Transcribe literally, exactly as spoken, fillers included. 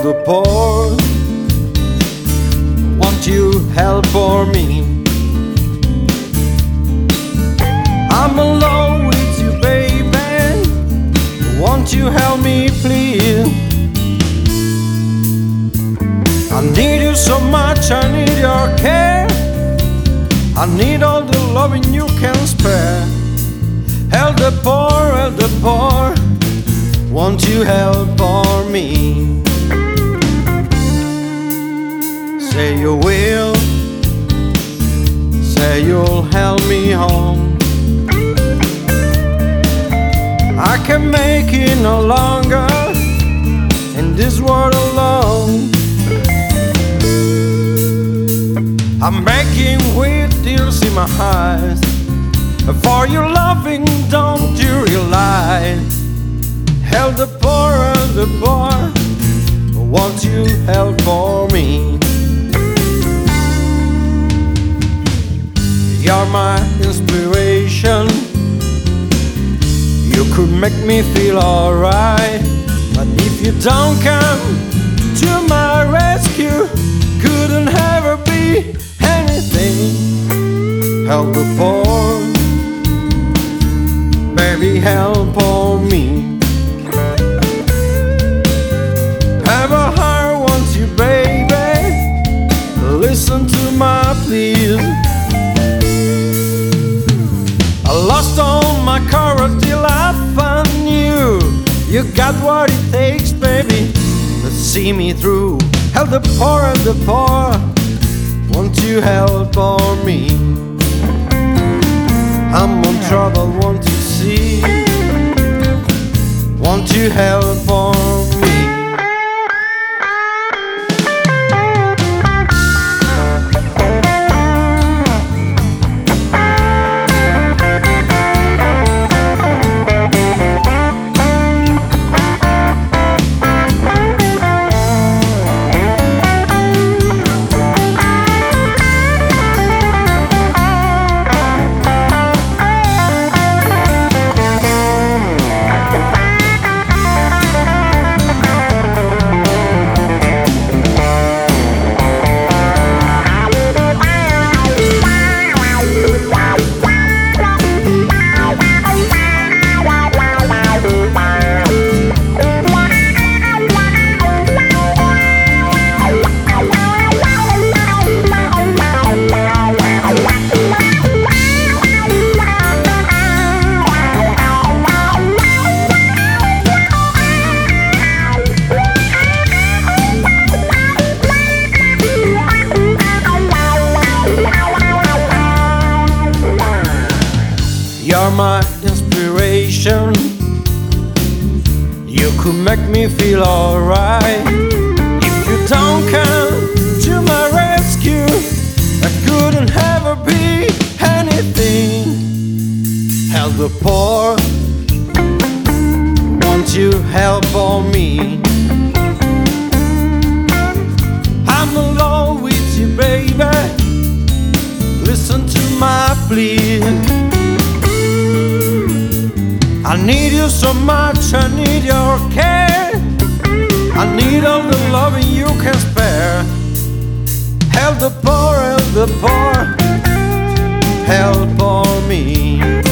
the poor. Won't you help for me? I'm alone with you, baby. Won't you help me, please? I need you so much, I need your care. I need all the loving you can spare. Help the poor, help the poor. Won't you help for me? Say you will, say you'll help me home. I can make it no longer in this world alone. I'm begging with tears in my eyes. For your loving, don't you realize? Help the poor, help the poor. Won't you help for me? You're my inspiration. You could make me feel alright. But if you don't come to my rescue, couldn't ever be anything. Help the poor, baby, help for me. Have a heart, won't you, baby? Listen to my pleas. I lost all my courage till I found you. You got what it takes, baby, to see me through. Help the poor, help the poor. Won't you help for me? I'm in trouble, won't you see? Won't you help for me? You're my inspiration. You could make me feel alright. If you don't come to my rescue, I couldn't ever be anything. Help the poor, won't you help for me? I'm alone with you, baby. Listen to my plea. I need you so much, I need your care. I need all the loving you can spare. Help the poor, help the poor. Help for me.